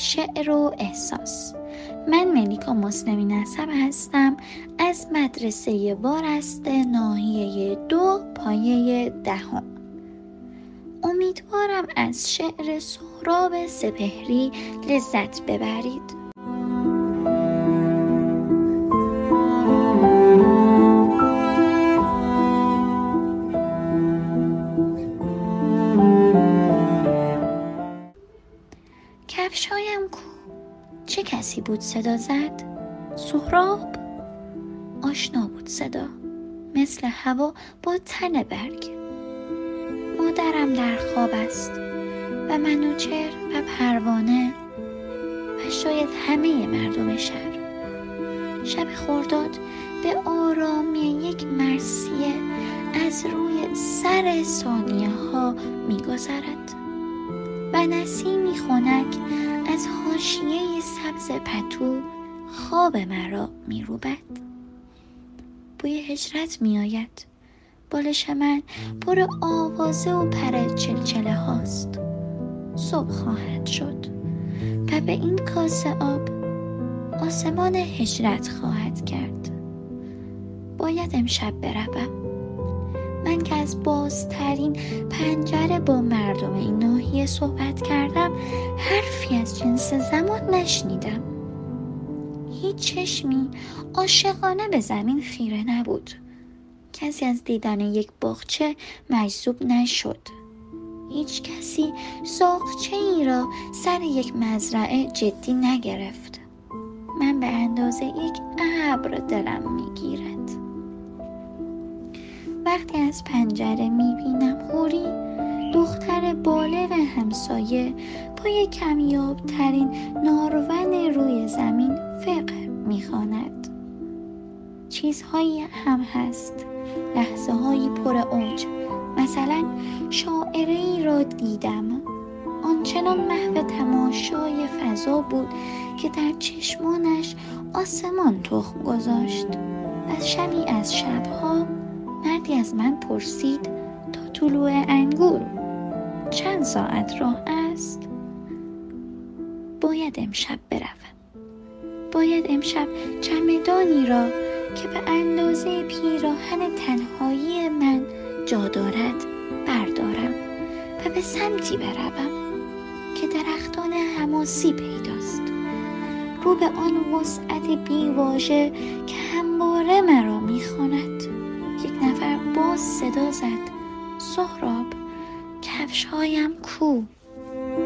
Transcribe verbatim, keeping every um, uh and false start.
شعر و احساس. من ملیکا مسلمی نسب هستم از مدرسه وارسته ناحیه دو پایه دهم. امیدوارم از شعر سهراب سپهری لذت ببرید. کفشایم کو؟ چه کسی بود صدا زد؟ سهراب؟ آشنا بود صدا، مثل هوا با تن برگ. مادرم در خواب است و منوچهر و پروانه و شاید همه مردم شهر. شب خرداد به آرامی یک مرثیه از روی سر ثانیه ها می گذرد و نسیمی خنک از حاشیه سبز پتو خواب مرا می روبد. بوی هجرت می آید. بالش من پر آوازه و پر چلچله هاست. صبح خواهد شد و به این کاسه آب آسمان هجرت خواهد کرد. باید امشب بروم. من که از بازترین پنجره با مردم این ناحیه صحبت کردم، حرفی از جنس زمان نشنیدم. هیچ چشمی عاشقانه به زمین خیره نبود. کسی از دیدن یک باغچه مجذوب نشد. هیچ کسی ساقچه ای را سر یک مزرعه جدی نگرفت. من به اندازه یک ابر دلم میگیرد وقتی از پنجره میبینم حوری، دختر بالغ همسایه، با یک کمیاب ترین نارون روی زمین فقه میخواند. چیزهایی هم هست، لحظه هایی پر اوج. مثلا شاعره ای را دیدم، آنچنان محو تماشای فضا بود که در چشمانش آسمان تخم گذاشت. و شبی از شبها مردی از من پرسید تا طلوع انگور چند ساعت راه است؟ باید امشب بروم. باید امشب چمدانی را که به اندازه پیراهن تنهایی من جا دارد بردارم و به سمتی بروم که درختان حماسی پیداست، رو به آن وسعت بیواژه که همواره مرا میخواند. یک نفر باز صدا زد: سهراب، کفشهایم کو؟